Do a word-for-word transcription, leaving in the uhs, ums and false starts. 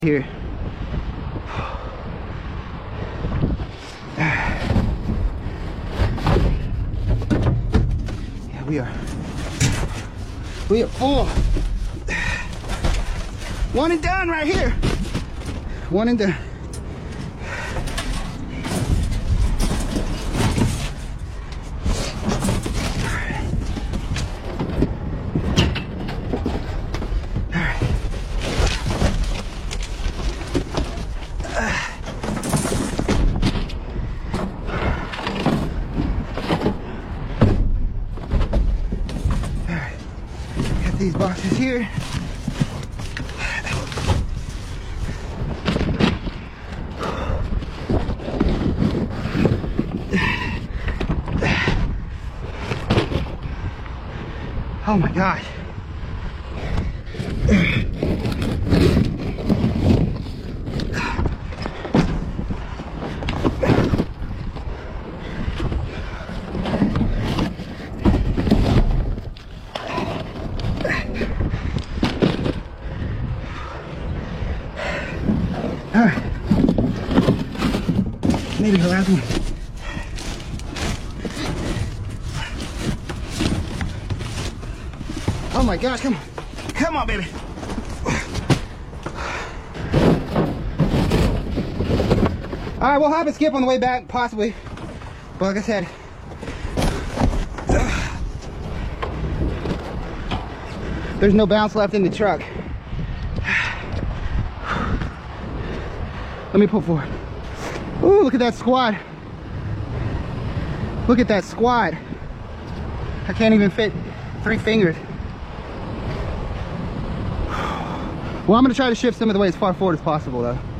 here. Yeah, we are. We are full. One and done right here. One and done. These boxes here. Oh my gosh. All right, maybe the last one. Oh my gosh, come on. Come on, baby. All right, we'll hop and skip on the way back, possibly. But like I said, there's no bounce left in the truck. Let me pull forward. Ooh, look at that squat. Look at that squat. I can't even fit three fingers. Well, I'm gonna try to shift some of the way as far forward as possible though.